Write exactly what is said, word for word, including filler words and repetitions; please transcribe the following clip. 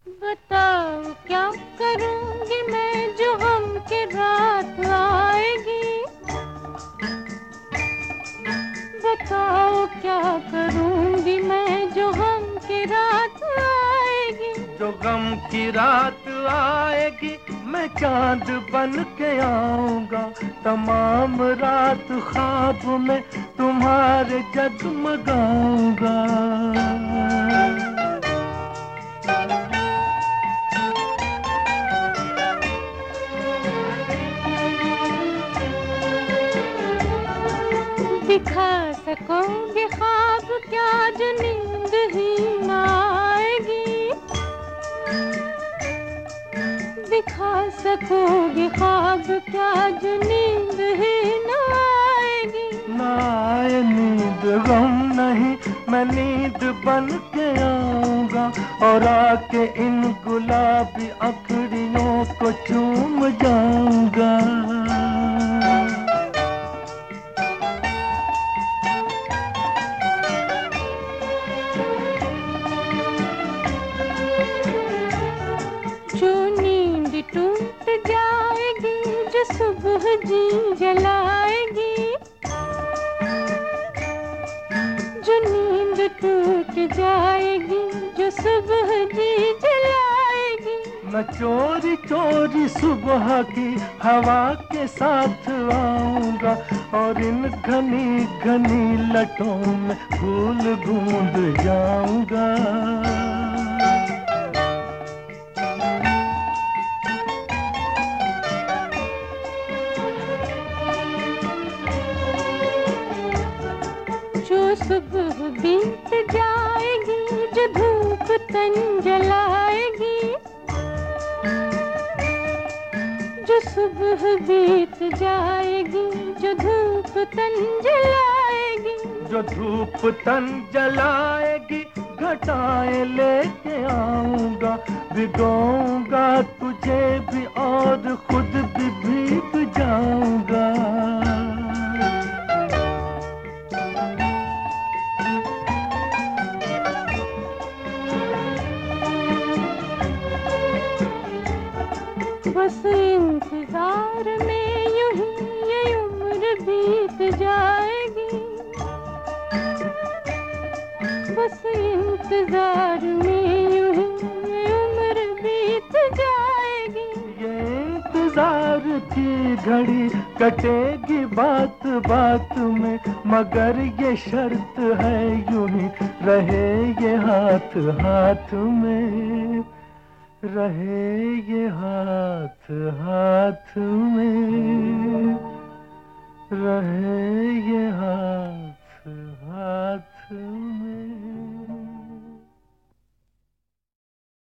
बताओ क्या करूंगी मैं जो हम के रात आएगी। बताओ क्या करूंगी मैं जो हम की रात आएगी। जो गम की रात आएगी मैं चांद बन के आऊंगा, तमाम रात ख्वाब में तुम्हारे जगमगाऊंगा। दिखा सकोगे ख्वाब क्या जो नींद ही न आएगी। दिखा सकोगे ख्वाब क्या जो नींद ही न आएगी। ना आए नींद गम नहीं, मैं नींद बन के आऊंगा और आके इन गुलाबी अखड़ियों को चूम जाऊंगा। जो नींद टूट जाएगी जो सुबह जी जलाएगी। जो नींद टूट जाएगी जो सुबह जी जलाएगी। मैं चोरी चोरी सुबह की हवा के साथ आऊंगा और इन घनी घनी लटों में फूल गूंद जाऊंगा। जो सुबह बीत जाएगी जो धूप तन जलाएगी। जो सुबह बीत जाएगी जो धूप तन जलाएगी। जो धूप तन जलाएगी घटाएं लेके आऊंगा, भिगोऊंगा तुझे भी और खुद भी भीग जाऊंगा। बस इंतजार में यूं ही ये उम्र बीत जाएगी। बस इंतजार में यूं ही ये उम्र बीत जाएगी। ये इंतजार की घड़ी कटेगी बात बात में, मगर ये शर्त है यूं ही रहे ये हाथ हाथ में, रहे ये हाथ हाथ में।